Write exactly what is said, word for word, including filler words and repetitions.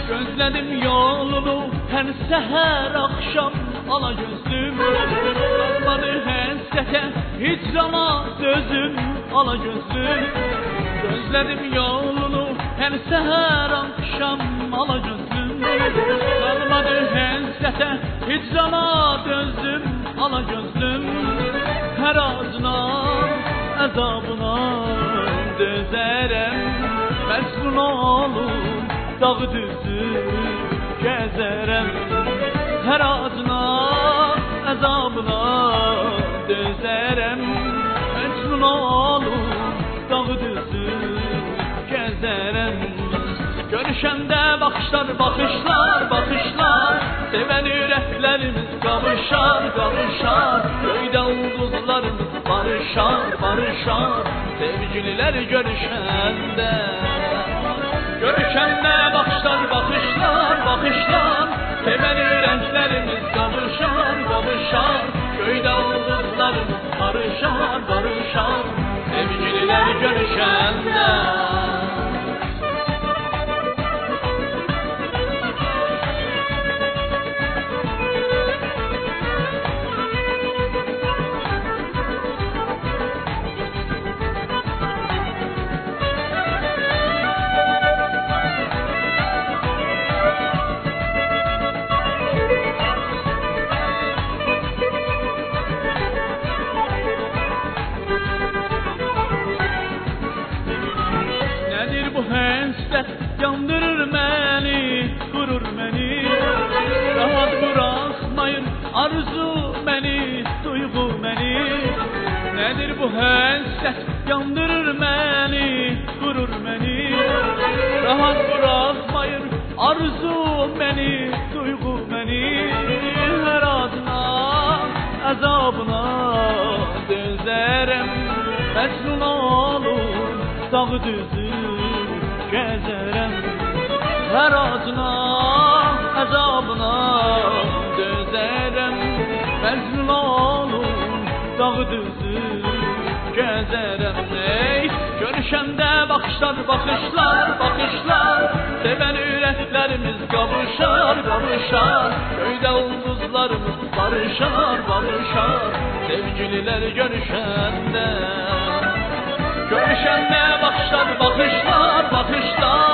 Gözledim yolunu her seher akşam ala gözlüm. Kalmadı həsrətə hicrana sözüm ala gözlüm. Gözledim yolunu her seher akşam ala gözlüm. Kalmadı həsrətə hicrana dözdüm ala gözlüm. Her ağzına əzabına dözərəm. Məsrun olum dağ düzü gəzərəm. Her ağzına əzabına dözərəm. Məsrun olum dağ düzü gəzərəm. Görüşəndə baxışlar, baxışlar, baxışlar. Sevən ürəklərimiz qavuşar, qavuşar. Göydə ulduzlarımız barışar, barışar. Sevgililer görüşəndə. Görüşəndə baxışlar, baxışlar, baxışlar. Sevən ürəklərimiz qavuşar, qavuşar. Göydə ulduzlarımız barışar, barışar. Sevgililer görüşəndə. Yandırır məni, vurur məni. Rahat bırakmayın arzu məni, duygu məni. Nedir bu həsrət? Yandırır məni, vurur məni. Rahat bırakmayın arzu məni, duygu məni. Her adına, əzabına dözərəm. Məsnun olur, dağ düzü gəzərəm. Hər acına, əzabına dözərəm. Məzlum olur, dağ düzü gəzərəm. Ey, görüşəndə baxışlar, baxışlar, baxışlar. Sevən ürəklərimiz qavuşar, qavuşar. Göydə ulduzlarımız barışar, barışar. Sevgililer görüşəndə. Görüşəndə baxışlar, baxışlar, baxışlar.